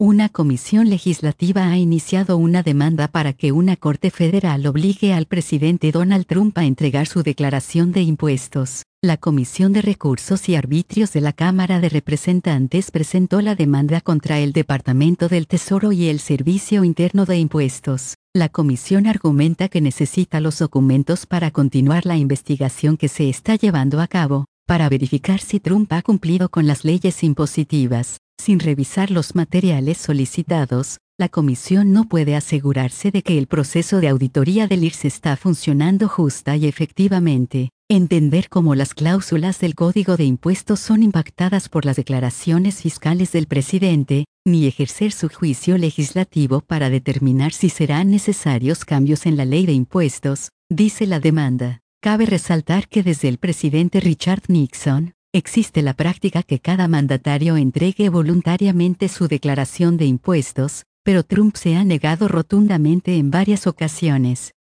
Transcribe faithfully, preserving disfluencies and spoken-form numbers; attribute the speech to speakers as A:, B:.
A: Una comisión legislativa ha iniciado una demanda para que una corte federal obligue al presidente Donald Trump a entregar su declaración de impuestos. La Comisión de Recursos y Arbitrios de la Cámara de Representantes presentó la demanda contra el Departamento del Tesoro y el Servicio Interno de Impuestos. La comisión argumenta que necesita los documentos para continuar la investigación que se está llevando a cabo, para verificar si Trump ha cumplido con las leyes impositivas. Sin revisar los materiales solicitados, la comisión no puede asegurarse de que el proceso de auditoría del I R S está funcionando justa y efectivamente. Entender cómo las cláusulas del Código de Impuestos son impactadas por las declaraciones fiscales del presidente, ni ejercer su juicio legislativo para determinar si serán necesarios cambios en la ley de impuestos, dice la demanda. Cabe resaltar que desde el presidente Richard Nixon, existe la práctica que cada mandatario entregue voluntariamente su declaración de impuestos, pero Trump se ha negado rotundamente en varias ocasiones.